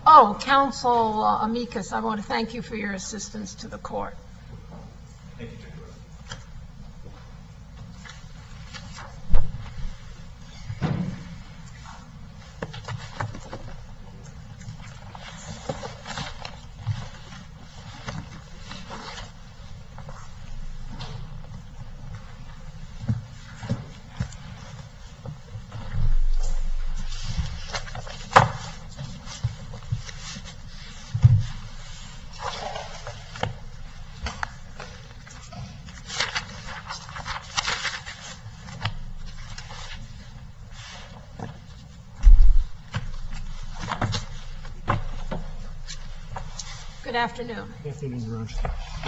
Oh, Counsel Amicus, I want to thank you for your assistance to the court. Thank you, Judge. Good afternoon. Good afternoon, Your Honor.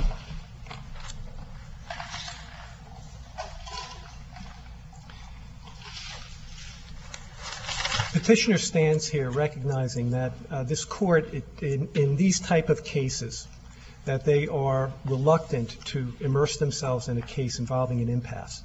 Petitioner stands here recognizing that this court, in these type of cases, that they are reluctant to immerse themselves in a case involving an impasse.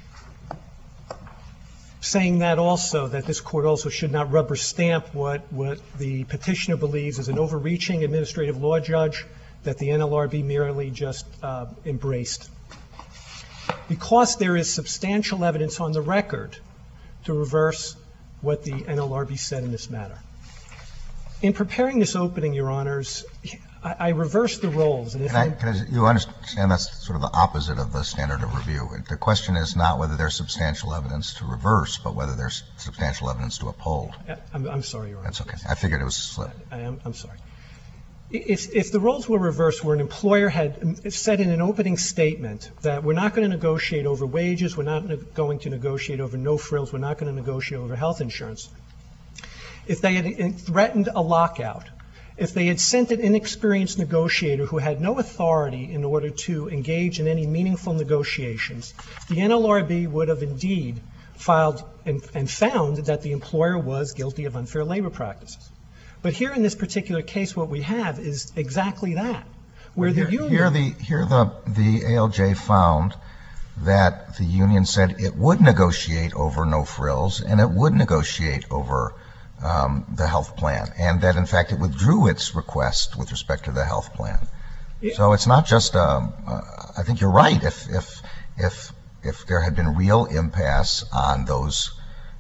Saying that also, that this court also should not rubber stamp what the petitioner believes is an overreaching administrative law judge that the NLRB merely just embraced. Because there is substantial evidence on the record to reverse what the NLRB said in this matter. In preparing this opening, Your Honors, I reversed the roles. And you understand that's sort of the opposite of the standard of review. The question is not whether there's substantial evidence to reverse, but whether there's substantial evidence to uphold. I'm sorry, Your Honor. That's okay. I figured it was a slip. I'm sorry. If the roles were reversed, where an employer had said in an opening statement that we're not going to negotiate over wages, we're not going to negotiate over no frills, we're not going to negotiate over health insurance, if they had threatened a lockout, if they had sent an inexperienced negotiator who had no authority in order to engage in any meaningful negotiations, the NLRB would have indeed filed and found that the employer was guilty of unfair labor practices. But here in this particular case, what we have is exactly that, where the union... Here the ALJ found that the union said it would negotiate over no frills and it would negotiate over the health plan, and that in fact it withdrew its request with respect to the health plan. So it's not just I think you're right. If there had been real impasse on those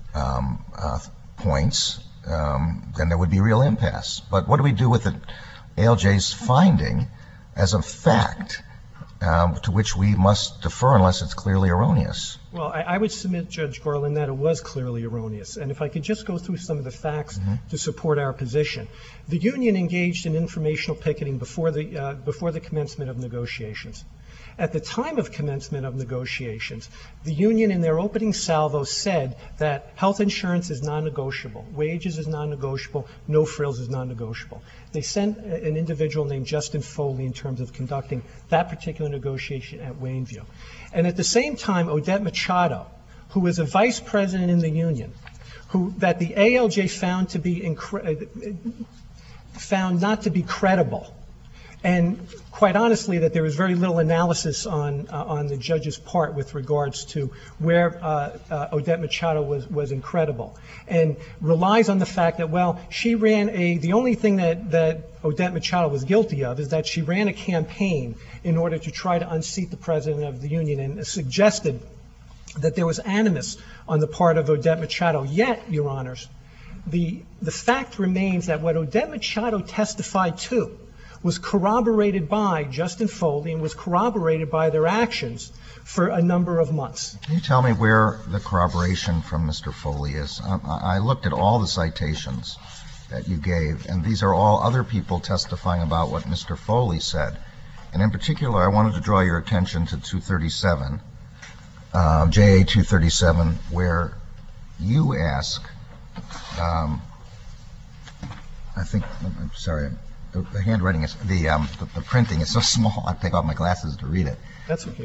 points, then there would be real impasse. But what do we do with the ALJ's finding as a fact to which we must defer unless it's clearly erroneous? Well, I would submit, Judge Garland, that it was clearly erroneous. And if I could just go through some of the facts to support our position. The union engaged in informational picketing before the commencement of negotiations. At the time of commencement of negotiations, the union in their opening salvo said that health insurance is non-negotiable, wages is non-negotiable, no frills is non-negotiable. They sent an individual named Justin Foley in terms of conducting that particular negotiation at Wayneview. And at the same time, Odette Machado, who was a vice president in the union, that the ALJ found not to be credible, and quite honestly, that there was very little analysis on the judge's part with regards to where Odette Machado was incredible, and relies on the fact that, well, she ran the only thing that Odette Machado was guilty of is that she ran a campaign in order to try to unseat the president of the union, and suggested that there was animus on the part of Odette Machado. Yet, Your Honors, the fact remains that what Odette Machado testified to was corroborated by Justin Foley and was corroborated by their actions for a number of months. Can you tell me where the corroboration from Mr. Foley is? I looked at all the citations that you gave, and these are all other people testifying about what Mr. Foley said. And in particular, I wanted to draw your attention to 237, JA 237, where you ask, I think, I'm sorry, the handwriting is, the printing is so small, I take off my glasses to read it. That's okay.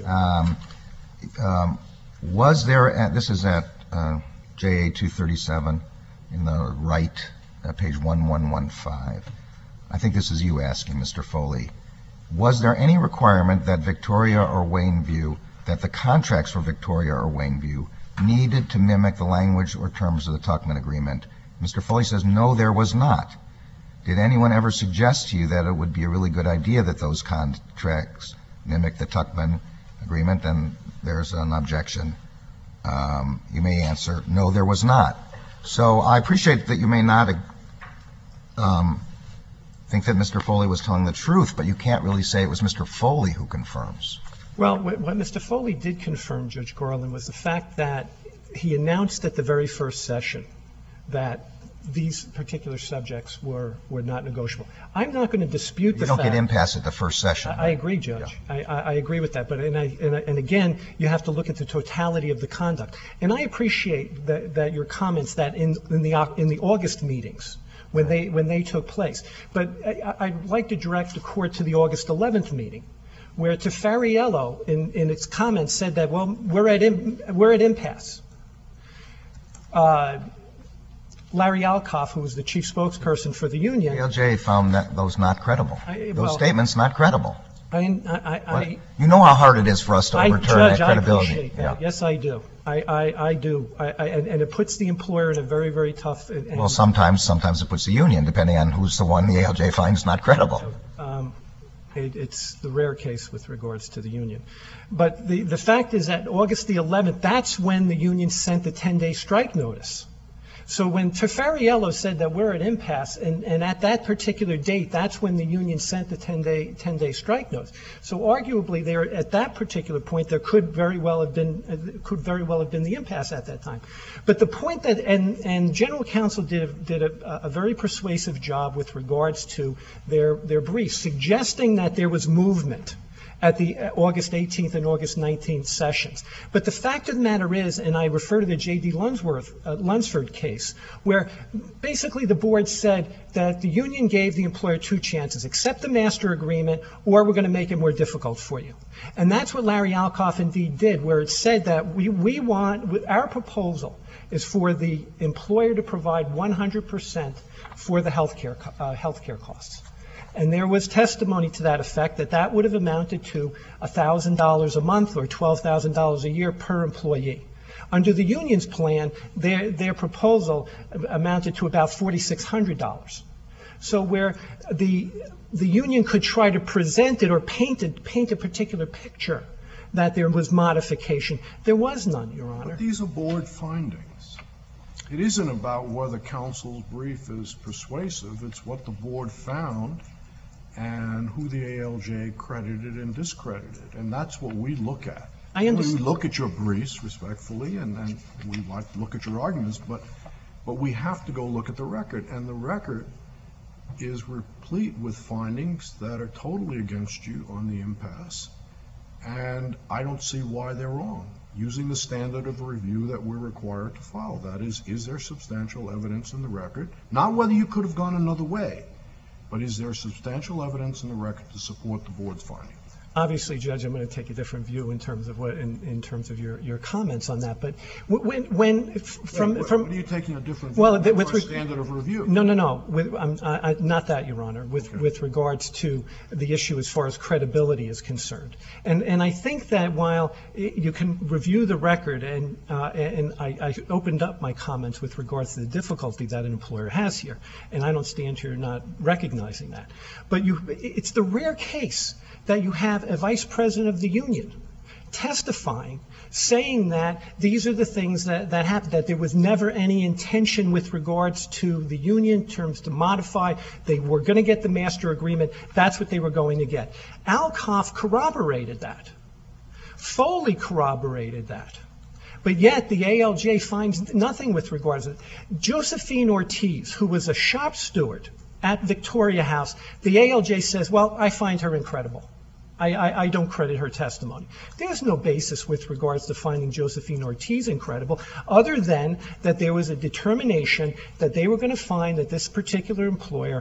Was there, this is at JA 237 in the right, page 1115. I think this is you asking, Mr. Foley. Was there any requirement that Victoria or Wayneview, that the contracts for Victoria or Wayneview needed to mimic the language or terms of the Tuckman Agreement? Mr. Foley says, no, there was not. did anyone ever suggest to you that it would be a really good idea that those contracts mimic the Tuckman agreement? And there's an objection. You may answer, no, there was not. So I appreciate that you may not think that Mr. Foley was telling the truth, but you can't really say it was Mr. Foley who confirms. Well, what Mr. Foley did confirm, Judge Garland, was the fact that he announced at the very first session that these particular subjects were not negotiable. I'm not going to dispute the fact. You don't get impasse at the first session. I agree, Judge. Yeah. I agree with that. But and again, you have to look at the totality of the conduct. And I appreciate that your comments that in the August meetings when they took place. But I'd like to direct the court to the August 11th meeting, where Tafariello in its comments said that, well, we're at impasse. Larry Alcoff, who was the chief spokesperson for the union. ALJ found those not credible. Those statements not credible. You know how hard it is for us to overturn that credibility. I appreciate that. Yeah. Yes, I do. I do. And it puts the employer in a very, very tough. Well, sometimes it puts the union, depending on who's the one the ALJ finds not credible. It's the rare case with regards to the union. But the fact is that August the 11th, that's when the union sent the 10-day strike notice. So when Tafariello said that we're at impasse, and at that particular date, that's when the union sent the 10-day strike notice. So arguably, there at that particular point, there could very well have been the impasse at that time. But the point that and General Counsel did a very persuasive job with regards to their briefs, suggesting that there was movement at the August 18th and August 19th sessions. But the fact of the matter is, and I refer to the J.D. Lunsford case, where basically the board said that the union gave the employer two chances: accept the master agreement, or we're going to make it more difficult for you. And that's what Larry Alcoff indeed did, where it said that we want, our proposal is for the employer to provide 100% for the healthcare costs. And there was testimony to that effect, that would have amounted to $1,000 a month or $12,000 a year per employee. Under the union's plan, their proposal amounted to about $4,600. So where the union could try to present it or paint a particular picture that there was modification, there was none, Your Honor. But these are board findings. It isn't about whether counsel's brief is persuasive. It's what the board found and who the ALJ credited and discredited. And that's what we look at. I understand. We look at your briefs respectfully, and we like to look at your arguments, but we have to go look at the record. And the record is replete with findings that are totally against you on the impasse. And I don't see why they're wrong, using the standard of review that we're required to follow. That is there substantial evidence in the record? Not whether you could have gone another way, but is there substantial evidence in the record to support the board's finding? Obviously, Judge, I'm going to take a different view in terms of in terms of your comments on that. But what are you taking a different view? Well, with standard of review. No. Not that, Your Honor. With regards to the issue as far as credibility is concerned, and I think that while you can review the record, and I opened up my comments with regards to the difficulty that an employer has here, and I don't stand here not recognizing that. But it's the rare case that you have a vice president of the union testifying, saying that these are the things that happened, that there was never any intention with regards to the union terms to modify. They were going to get the master agreement. That's what they were going to get. Alcoff corroborated that. Foley corroborated that. But yet the ALJ finds nothing with regards to it. Josephine Ortiz, who was a shop steward at Victoria House, the ALJ says, well, I find her incredible. I don't credit her testimony. There's no basis with regards to finding Josephine Ortiz incredible, other than that there was a determination that they were going to find that this particular employer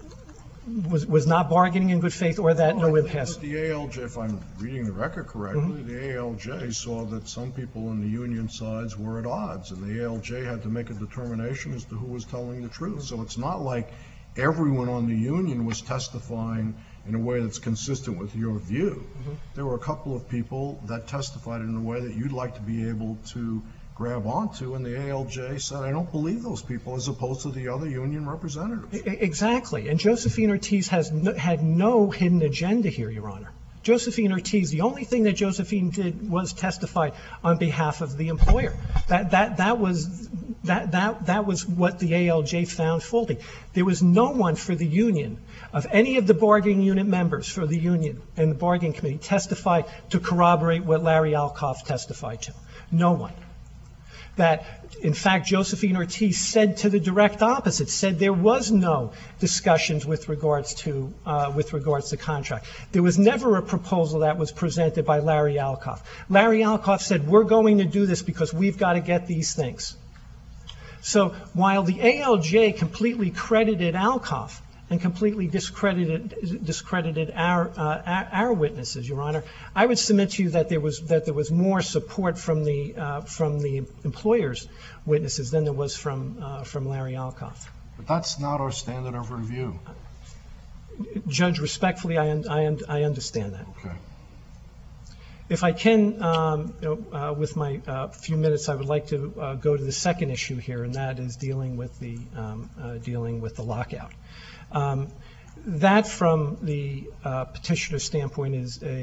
was not bargaining in good faith, or that no impasse. But the ALJ, if I'm reading the record correctly, the ALJ saw that some people in the union sides were at odds, and the ALJ had to make a determination as to who was telling the truth. So it's not like everyone on the union was testifying in a way that's consistent with your view. There were a couple of people that testified in a way that you'd like to be able to grab onto, and the ALJ said, I don't believe those people, as opposed to the other union representatives. Exactly. And Josephine Ortiz had no hidden agenda here, Your Honor. Josephine Ortiz, the only thing that Josephine did was testify on behalf of the employer. That was what the ALJ found faulty. There was no one for the union, of any of the bargaining unit members for the union and the bargaining committee, testified to corroborate what Larry Alcoff testified to. No one. That, in fact, Josephine Ortiz said to the direct opposite, said there was no discussions with regards to contract. There was never a proposal that was presented by Larry Alcoff. Larry Alcoff said, we're going to do this because we've got to get these things. So while the ALJ completely credited Alcoff and completely discredited our witnesses, Your Honor, I would submit to you that there was more support from the employer's witnesses than there was from Larry Alcoff. But that's not our standard of review. Judge, respectfully, I understand that. Okay. If I can, with my few minutes, I would like to go to the second issue here, and that is dealing with the lockout. That, from the petitioner's standpoint,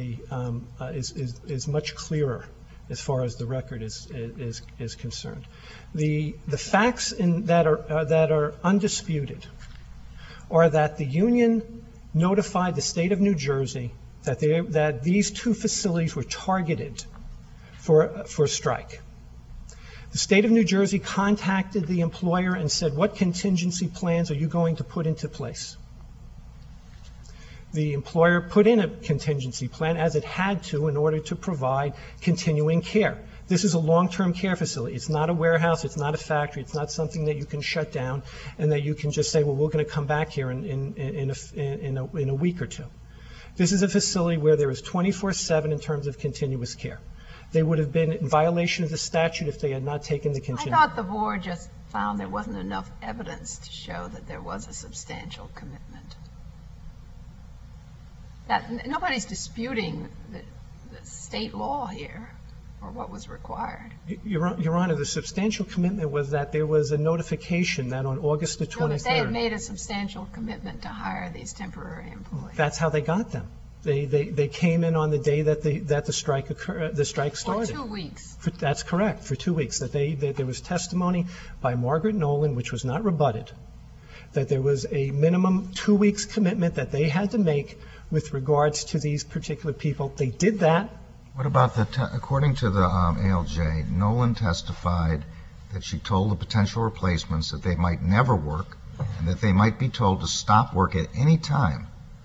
is much clearer as far as the record is concerned. The facts that are undisputed are that the union notified the state of New Jersey that these two facilities were targeted for a strike. The state of New Jersey contacted the employer and said, what contingency plans are you going to put into place? The employer put in a contingency plan, as it had to, in order to provide continuing care. This is a long-term care facility. It's not a warehouse. It's not a factory. It's not something that you can shut down and that you can just say, well, we're going to come back here in a week or two. This is a facility where there is 24/7 in terms of continuous care. They would have been in violation of the statute if they had not taken the contingency. I thought the board just found there wasn't enough evidence to show that there was a substantial commitment. That nobody's disputing the state law here or what was required. Your Honor, the substantial commitment was that there was a notification that on August the 23rd. No, that they had made a substantial commitment to hire these temporary employees. That's how they got them. They came in on the day that the strike occurred. The strike started. For 2 weeks. That's correct. For 2 weeks. That there was testimony by Margaret Nolan, which was not rebutted, that there was a minimum 2 weeks commitment that they had to make with regards to these particular people. They did that. What about according to the ALJ, Nolan testified that she told the potential replacements that they might never work and that they might be told to stop work at any time.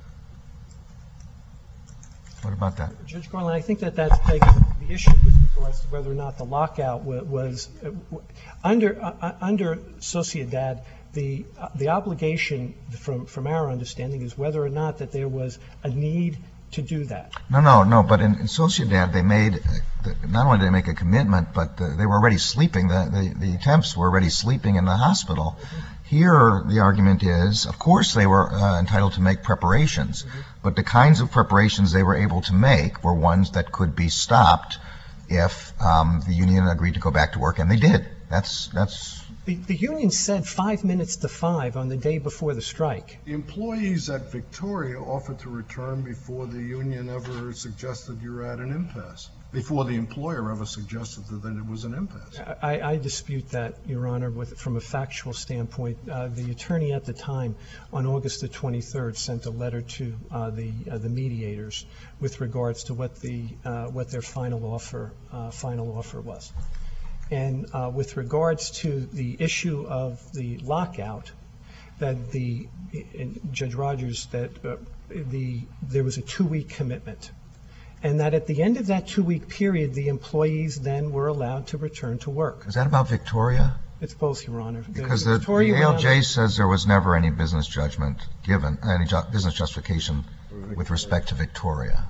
What about that? Judge Garland, I think that's begging the issue with regards to whether or not the lockout was under Sociedad. The obligation, from our understanding, is whether or not that there was a need to do that. No. But in Sociedad, they made not only did they make a commitment, but they were already sleeping. The temps were already sleeping in the hospital. Here, the argument is, of course, they were entitled to make preparations, but the kinds of preparations they were able to make were ones that could be stopped if the union agreed to go back to work, and they did. The union said 5 minutes to 5 on the day before the strike. The employees at Victoria offered to return before the union ever suggested you're at an impasse, before the employer ever suggested that it was an impasse. I dispute that, Your Honor, from a factual standpoint. The attorney at the time, on August the 23rd, sent a letter to the mediators with regards to what their final offer was. And with regards to the issue of the lockout, that Judge Rogers, that there was a 2-week commitment, and that at the end of that 2-week period, the employees then were allowed to return to work. Is that about Victoria? It's both, Your Honor. Because the ALJ says there was never any business judgment given, any business justification with respect to Victoria.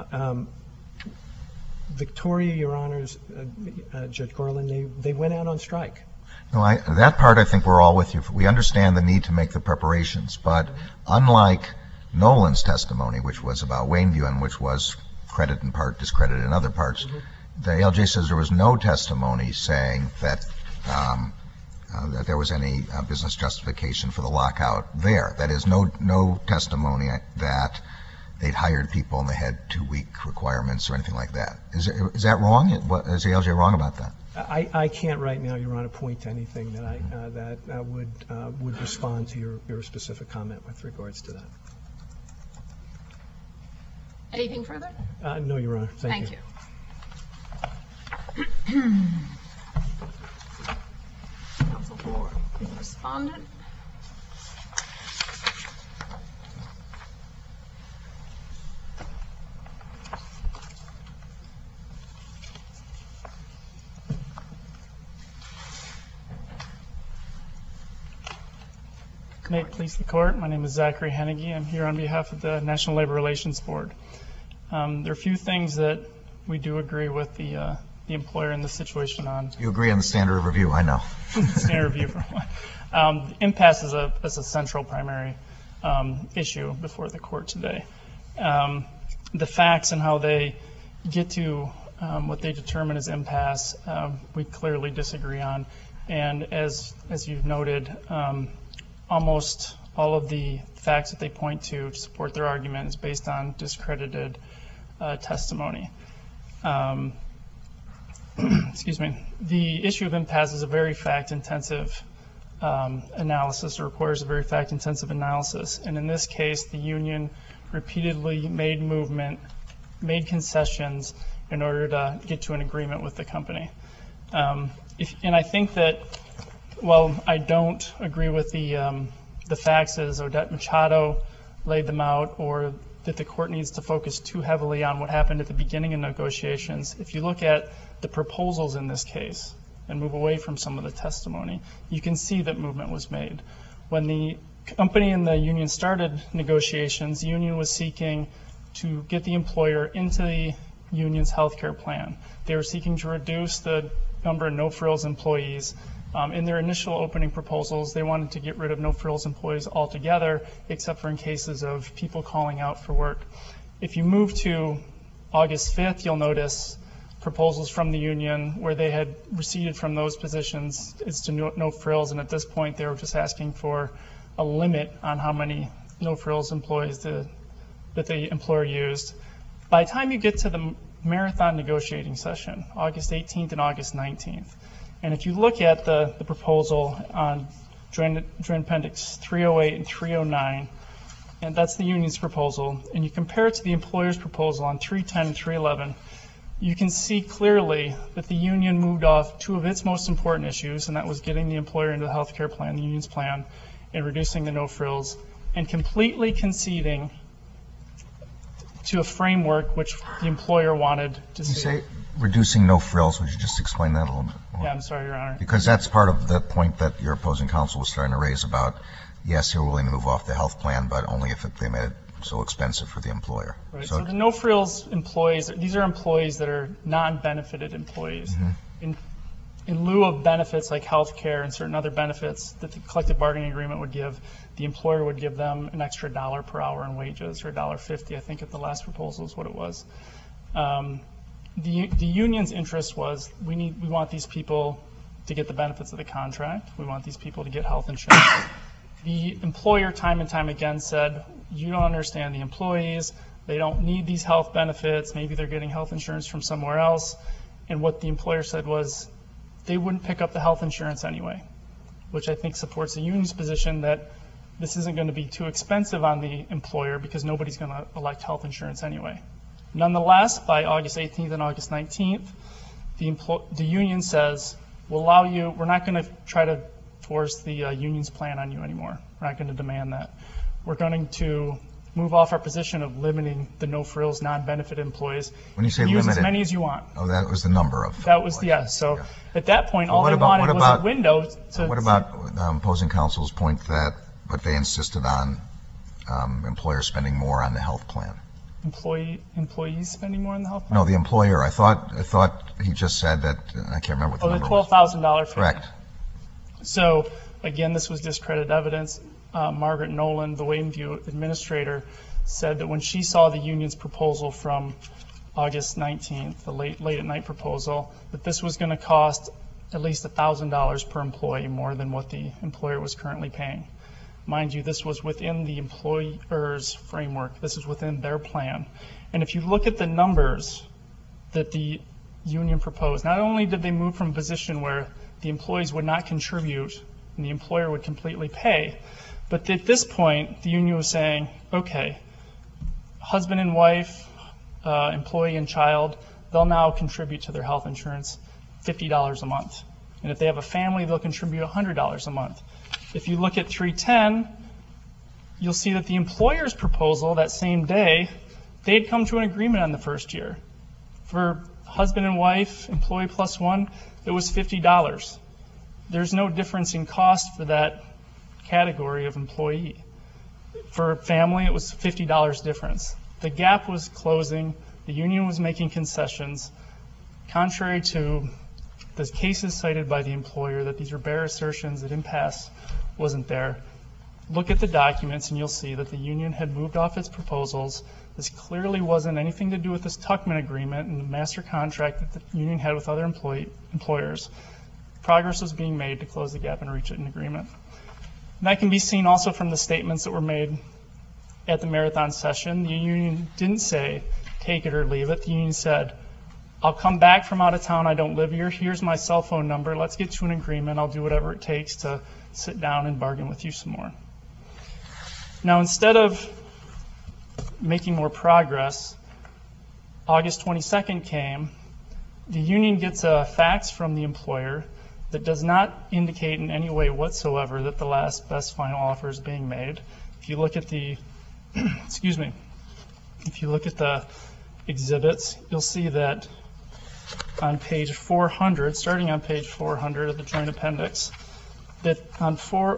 Victoria, Your Honors, Judge Garland, they went out on strike. No, that part I think we're all with you. We understand the need to make the preparations, but unlike Nolan's testimony, which was about Wayneview and which was credited in part, discredited in other parts, the ALJ says there was no testimony saying that that there was any business justification for the lockout there. That is, no testimony that they'd hired people and they had 2-week requirements or anything like that. Is that wrong? Is ALJ wrong about that? I can't right now, Your Honor, point to anything that would respond to your specific comment with regards to that. Anything further? No, Your Honor. Thank you. Counsel for respondent. May it please the Court. My name is Zachary Hennigy. I'm here on behalf of the National Labor Relations Board. There are a few things that we do agree with the employer in this situation on. You agree on the standard of review, I know. Standard review for one. Impasse is a central primary issue before the Court today. The facts and how they get to what they determine as impasse, we clearly disagree on. And as you've noted, almost all of the facts that they point to support their argument is based on discredited testimony. Excuse me. The issue of impasse is a very fact-intensive analysis. It requires a very fact-intensive analysis. And in this case, the union repeatedly made concessions in order to get to an agreement with the company. And I think that while I don't agree with the facts as Odette Machado laid them out, or that the Court needs to focus too heavily on what happened at the beginning of negotiations, if you look at the proposals in this case and move away from some of the testimony, you can see that movement was made. When the company and the union started negotiations, the union was seeking to get the employer into the union's health care plan. They were seeking to reduce the number of no-frills employees. In their initial opening proposals, they wanted to get rid of no-frills employees altogether, except for in cases of people calling out for work. If you move to August 5th, you'll notice proposals from the union where they had receded from those positions as to no-frills, and at this point they were just asking for a limit on how many no-frills employees that the employer used. By the time you get to the marathon negotiating session, August 18th and August 19th, and if you look at the proposal on Joint Appendix 308 and 309, and that's the union's proposal, and you compare it to the employer's proposal on 310 and 311, you can see clearly that the union moved off two of its most important issues, and that was getting the employer into the health care plan, the union's plan, and reducing the no-frills, and completely conceding to a framework which the employer wanted to see. You say reducing no-frills. Would you just explain that a little bit more? Yeah, I'm sorry, Your Honor. Because that's part of the point that your opposing counsel was starting to raise about, yes, you're willing to move off the health plan, but only if they made it so expensive for the employer. Right. So the no-frills employees, these are employees that are non-benefited employees. Mm-hmm. In lieu of benefits like health care and certain other benefits that the collective bargaining agreement would give, the employer would give them an extra $1 per hour in wages, or $1.50, I think at the last proposal is what it was. The union's interest was we want these people to get the benefits of the contract. We want these people to get health insurance. The employer time and time again said, you don't understand the employees. They don't need these health benefits. Maybe they're getting health insurance from somewhere else. And what the employer said was they wouldn't pick up the health insurance anyway, which I think supports the union's position that this isn't going to be too expensive on the employer because nobody's going to elect health insurance anyway. Nonetheless, by August 18th and August 19th, the union says, we'll allow you, we're not going to try to force the union's plan on you anymore. We're not going to demand that. We're going to move off our position of limiting the no-frills, non-benefit employees. When you say use limited, as many as you want. Oh, that was the number of. That was, yes. So at that point, all they wanted was a window to. What about opposing counsel's point that, but they insisted on employers spending more on the health plan? Employees spending more on the health plan? No, the employer. I thought he just said that, I can't remember what the number was. The $12,000 figure. Correct. So, again, this was discredited evidence. Margaret Nolan, the Wadenview administrator, said that when she saw the union's proposal from August 19th, the late at night proposal, that this was going to cost at least $1,000 per employee more than what the employer was currently paying. Mind you, this was within the employer's framework. This is within their plan. And if you look at the numbers that the union proposed, not only did they move from a position where the employees would not contribute and the employer would completely pay, but at this point, the union was saying, okay, husband and wife, employee and child, they'll now contribute to their health insurance $50 a month. And if they have a family, they'll contribute $100 a month. If you look at 310, you'll see that the employer's proposal that same day, they'd come to an agreement on the first year. For husband and wife, employee plus one, it was $50. There's no difference in cost for that category of employee. For family, it was $50 difference. The gap was closing. The union was making concessions. Contrary to the cases cited by the employer that these are bare assertions, that impasse wasn't there. Look at the documents and you'll see that the union had moved off its proposals. This clearly wasn't anything to do with this Tuckman agreement and the master contract that the union had with other employers. Progress was being made to close the gap and reach an agreement. And that can be seen also from the statements that were made at the marathon session. The union didn't say, take it or leave it. The union said, I'll come back from out of town. I don't live here. Here's my cell phone number. Let's get to an agreement. I'll do whatever it takes to sit down and bargain with you some more. Now, instead of making more progress, August 22nd came. The union gets a fax from the employer that does not indicate in any way whatsoever that the last best final offer is being made. If you look at the, if you look at the exhibits, you'll see that on page 400, starting on page 400 of the joint appendix, that on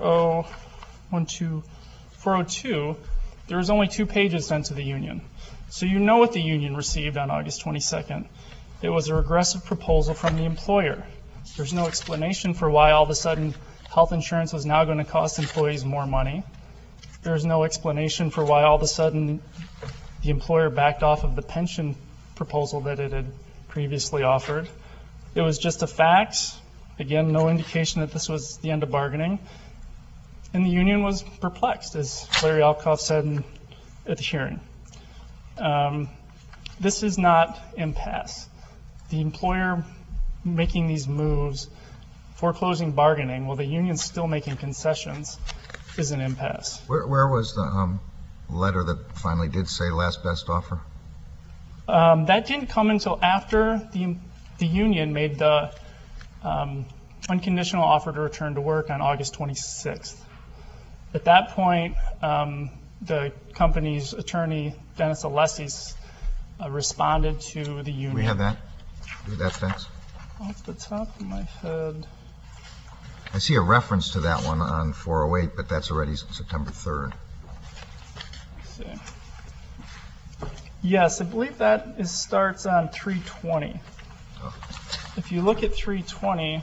402, there was only 2 pages sent to the union. So you know what the union received on August 22nd. It was a regressive proposal from the employer. There's no explanation for why all of a sudden health insurance was now going to cost employees more money. There's no explanation for why all of a sudden the employer backed off of the pension proposal that it had previously offered. It was just a fax. Again, no indication that this was the end of bargaining. And the union was perplexed, as Larry Alcoff said at the hearing. This is not impasse. The employer making these moves, foreclosing bargaining, while the union's still making concessions, is an impasse. Where was the letter that finally did say last best offer? That didn't come until after the union made the unconditional offer to return to work on August 26th. At that point, the company's attorney, Dennis Alessi, responded to the union. We have that? That fax? Off the top of my head. I see a reference to that one on 408, but that's already September 3rd. Let's see. Yes, I believe that starts on 320. Oh. If you look at 320,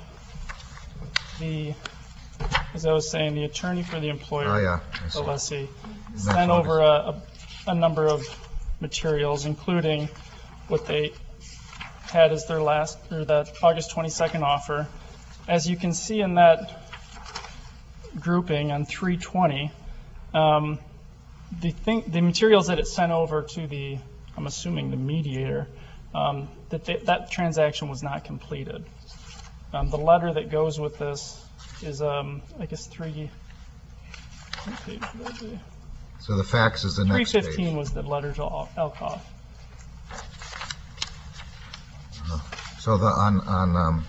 as I was saying, the attorney for the employer, Alessi, sent over a number of materials, including what they had as their that August 22nd offer. As you can see in that grouping on 320, the materials that it sent over to the, I'm assuming the mediator, that transaction was not completed. The letter that goes with this is, I guess, what page would that be? So the fax is the next page. 315 was the letter to Alcoff. So on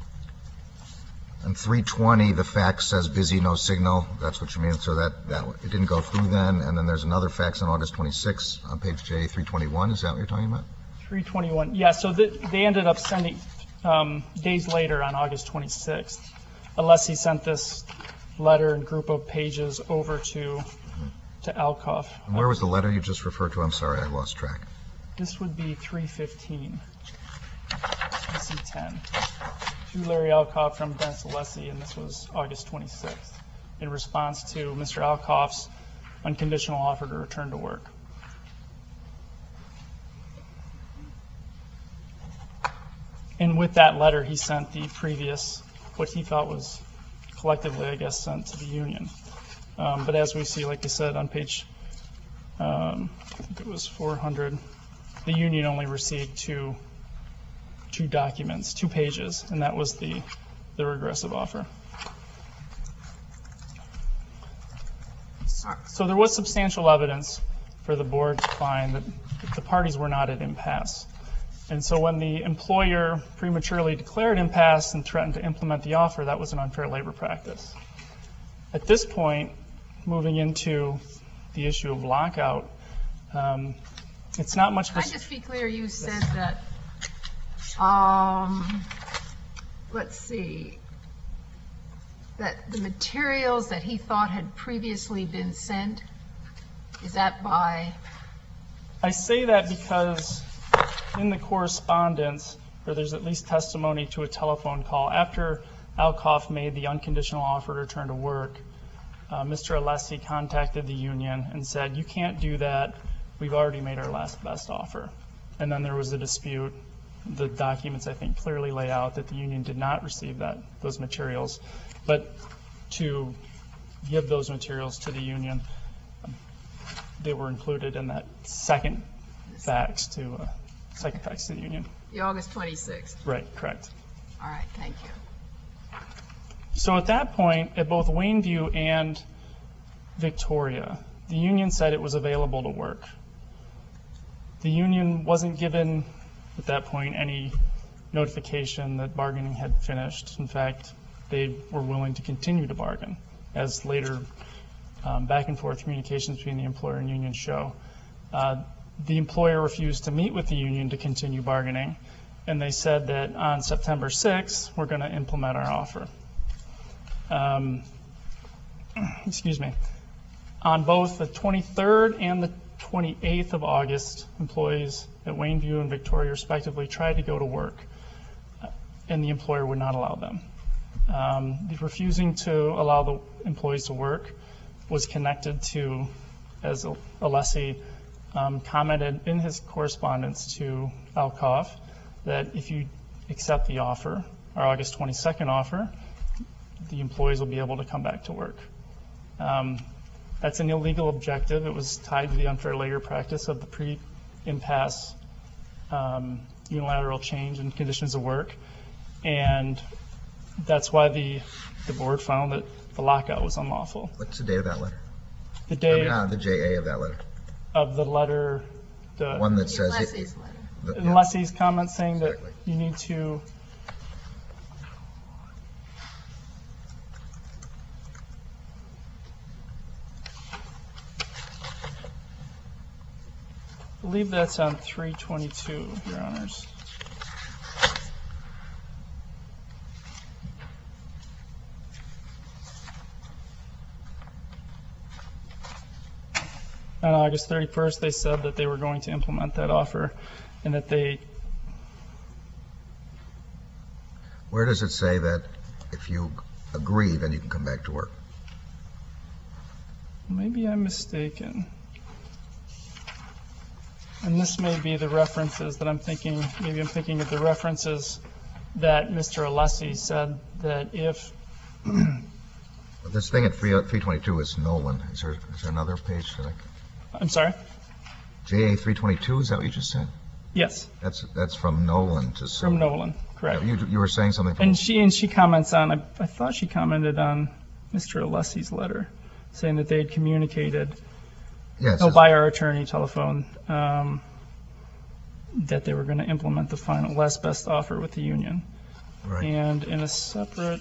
320, the fax says busy, no signal. That's what you mean. So that it didn't go through then. And then there's another fax on August 26th on page J, 321. Is that what you're talking about? 321. Yeah. So they ended up sending days later on August 26th. Alessi sent this letter and group of pages over to Alcoff. And where was the letter you just referred to? I'm sorry, I lost track. This would be 315. DC-10. To Larry Alcoff from Dennis Alessi, and this was August 26th, in response to Mr. Alcoff's unconditional offer to return to work. And with that letter, he sent the previous, what he thought was collectively, I guess, sent to the union. But as we see, like I said, on page, I think it was 400, the union only received two documents, 2 pages, and that was the regressive offer. So there was substantial evidence for the board to find that the parties were not at impasse. And so when the employer prematurely declared impasse and threatened to implement the offer, that was an unfair labor practice. At this point, moving into the issue of lockout, it's not much of a... Can I just be clear, you said that, let's see, that the materials that he thought had previously been sent, is that by... I say that because in the correspondence, or there's at least testimony to a telephone call, after Alcoff made the unconditional offer to return to work, Mr. Alessi contacted the union and said, you can't do that, we've already made our last best offer. And then there was a dispute. The documents, I think, clearly lay out that the union did not receive those materials. But to give those materials to the union, they were included in that second fax to the union. The August 26th. Right, correct. All right, thank you. So at that point, at both Wayneview and Victoria, the union said it was available to work. The union wasn't given, at that point, any notification that bargaining had finished. In fact, they were willing to continue to bargain, as later back and forth communications between the employer and union show. The employer refused to meet with the union to continue bargaining, and they said that on September 6th, we're going to implement our offer. Excuse me. On both the 23rd and the 28th of August, employees at Wayneview and Victoria respectively tried to go to work, and the employer would not allow them. Refusing to allow the employees to work was connected to, as Alessi commented in his correspondence to Alcoff, that if you accept the offer, our August 22nd offer, the employees will be able to come back to work. That's an illegal objective. It was tied to the unfair labor practice of the pre-impasse unilateral change in conditions of work, and that's why the board found that the lockout was unlawful. What's the date of that letter? The day The JA of that letter. of the letter, the One that says... Leslie's letter. Alessi's comment saying that Exactly. you need to I believe that's on 322, Your Honors. On August 31st, they said that they were going to implement that offer and that they... Where does it say that if you agree, then you can come back to work? Maybe I'm mistaken. And this may be the references that I'm thinking, maybe I'm thinking of the references that Mr. Alessi said that if... This thing at 322 is Nolan. Is there another page that I'm sorry? JA 322, is that what you just said? Yes, That's from Nolan to... from Nolan, correct. You were saying something from... And she comments on, I thought she commented on Mr. Alessi's letter, saying that they had communicated Yeah, it says- by our attorney telephone that they were going to implement the final last best offer with the union. Right. And in a separate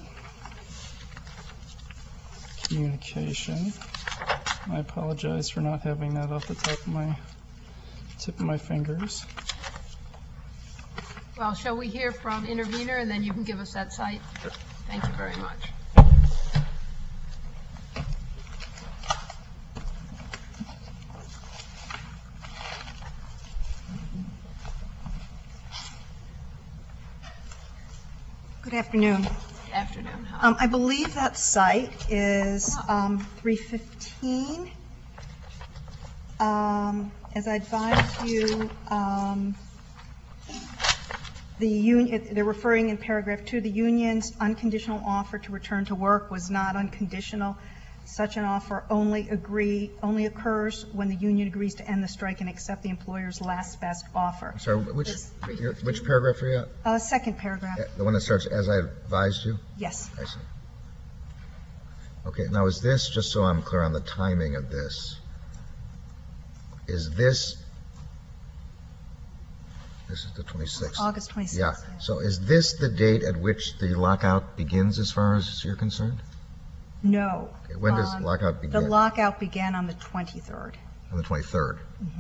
communication, I apologize for not having that off the tip of my fingers. Well, shall we hear from intervener, and then you can give us that site? Thank you very much. Good afternoon. Afternoon. I believe that site is 315. As I advised you, they're referring in paragraph 2, the union's unconditional offer to return to work was not unconditional. Such an offer only occurs when the union agrees to end the strike and accept the employer's last best offer. So which paragraph are you at? Second paragraph, The one that starts, as I advised you? yes. I see. Okay, now is this, just so I'm clear on the timing of this, is this is the 26th? August 26th. Yeah, so is this the date at which the lockout begins as far as you're concerned? No. Okay, when does lockout begin? The lockout began on the 23rd. On the 23rd?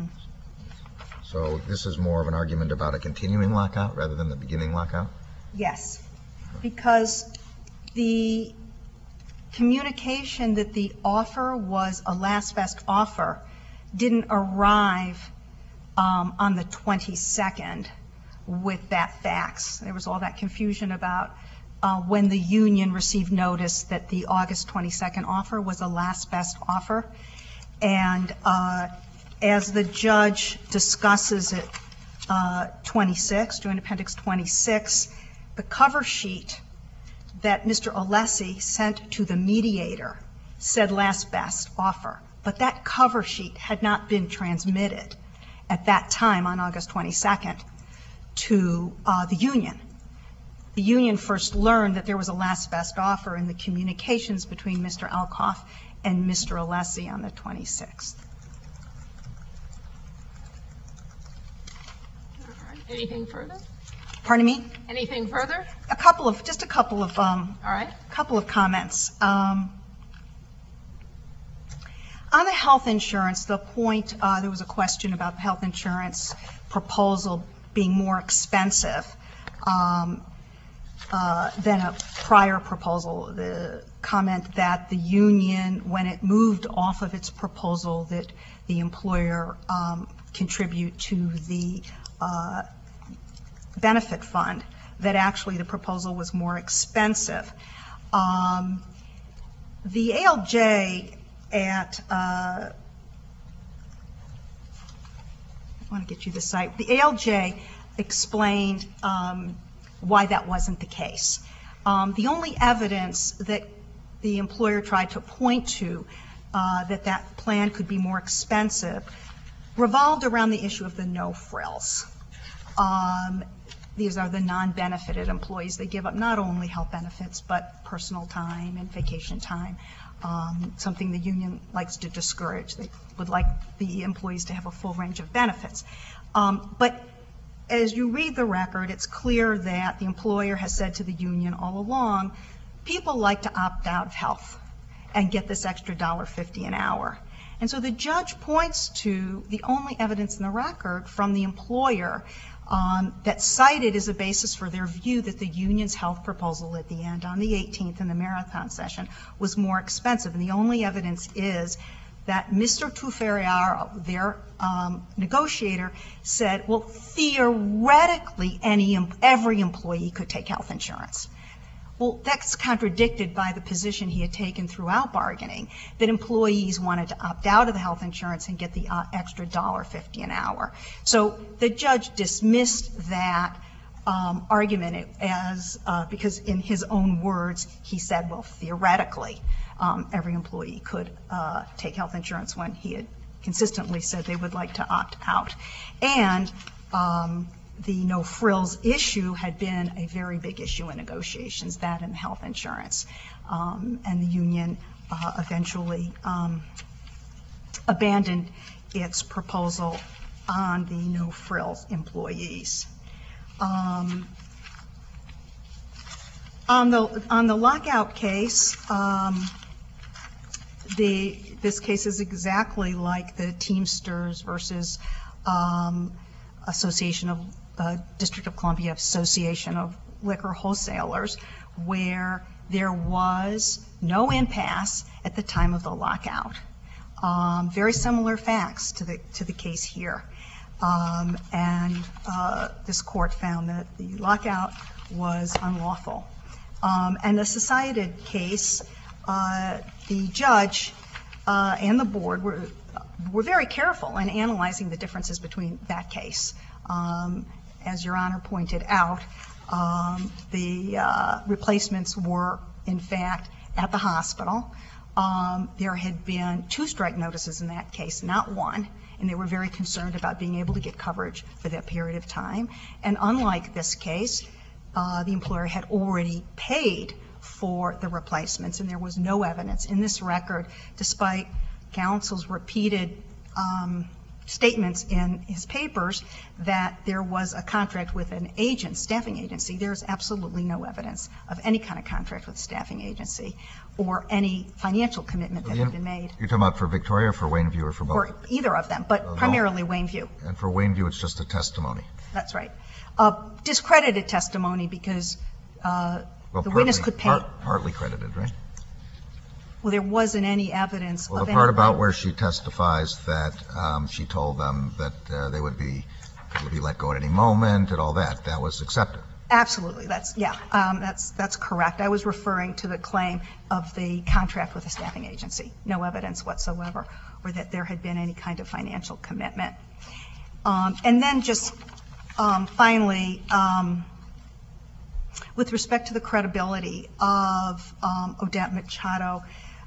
So this is more of an argument about a continuing lockout rather than the beginning lockout? Yes, because the communication that the offer was a last best offer didn't arrive on the 22nd with that fax. There was all that confusion about when the union received notice that the August 22nd offer was a last best offer. And as the judge discusses it, 26, Joint Appendix 26, the cover sheet that Mr. Alessi sent to the mediator said last best offer. But that cover sheet had not been transmitted at that time on August 22nd to the union. The union first learned that there was a last best offer in the communications between Mr. Alcoff and Mr. Alessi on the 26th. All right. Anything further? Pardon me? Anything further? Just a couple of All right. comments. On the health insurance, the point, there was a question about the health insurance proposal being more expensive than a prior proposal. The comment that the union, when it moved off of its proposal, that the employer contribute to the benefit fund, that actually the proposal was more expensive. The ALJ at, I want to get you the site, the ALJ explained why that wasn't the case. The only evidence that the employer tried to point to that that plan could be more expensive revolved around the issue of the no frills. These are the non-benefited employees. They give up not only health benefits, but personal time and vacation time, something the union likes to discourage. They would like the employees to have a full range of benefits. But as you read the record, it's clear that the employer has said to the union all along, people like to opt out of health and get this extra $1.50 an hour. And so the judge points to the only evidence in the record from the employer that cited as a basis for their view that the union's health proposal at the end on the 18th in the marathon session was more expensive. And the only evidence is that Mr. Tuferiaro, their negotiator, said, well, theoretically, every employee could take health insurance. Well, that's contradicted by the position he had taken throughout bargaining, that employees wanted to opt out of the health insurance and get the extra $1.50 an hour. So the judge dismissed that argument as, because in his own words, he said, well, theoretically, every employee could take health insurance, when he had consistently said they would like to opt out. And the no frills issue had been a very big issue in negotiations, that and health insurance. And the union eventually abandoned its proposal on the no frills employees. On the lockout case, this case is exactly like the Teamsters versus Association of District of Columbia Association of Liquor Wholesalers, where there was no impasse at the time of the lockout. Very similar facts to the case here. And this court found that the lockout was unlawful. And the Society case, the judge and the board were very careful in analyzing the differences between that case as Your Honor pointed out, the replacements were, in fact, at the hospital. There had been 2 strike notices in that case, not 1, and they were very concerned about being able to get coverage for that period of time. And unlike this case, the employer had already paid for the replacements, and there was no evidence in this record, despite counsel's repeated statements in his papers that there was a contract with an agent, staffing agency. There's absolutely no evidence of any kind of contract with a staffing agency or any financial commitment that had been made. You're talking about for Victoria or for Wayneview or for both? For either of them, but primarily Wayneview. And for Wayneview, it's just a testimony? That's right. Discredited testimony because the witness could pay. Partly credited, right? Well, there wasn't any evidence of any. Well, the part about where she testifies that she told them that they would be let go at any moment and all that, that was accepted. Absolutely. That's correct. I was referring to the claim of the contract with a staffing agency. No evidence whatsoever, or that there had been any kind of financial commitment. And then just finally, with respect to the credibility of Odette Machado,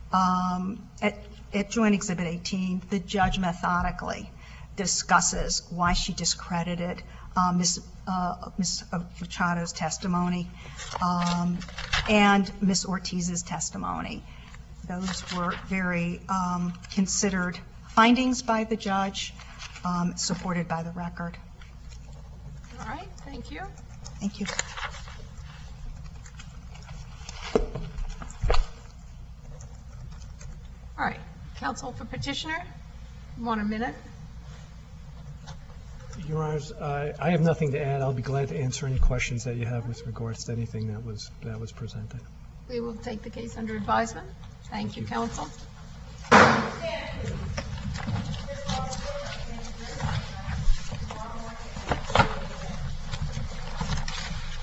at Joint Exhibit 18, the judge methodically discusses why she discredited Ms. Machado's testimony and Ms. Ortiz's testimony. Those were very considered findings by the judge, supported by the record. All right, thank you. Thank you. All right, counsel for petitioner, you want a minute? Your Honors, I have nothing to add. I'll be glad to answer any questions that you have with regards to anything that was presented. We will take the case under advisement. Thank you, counsel.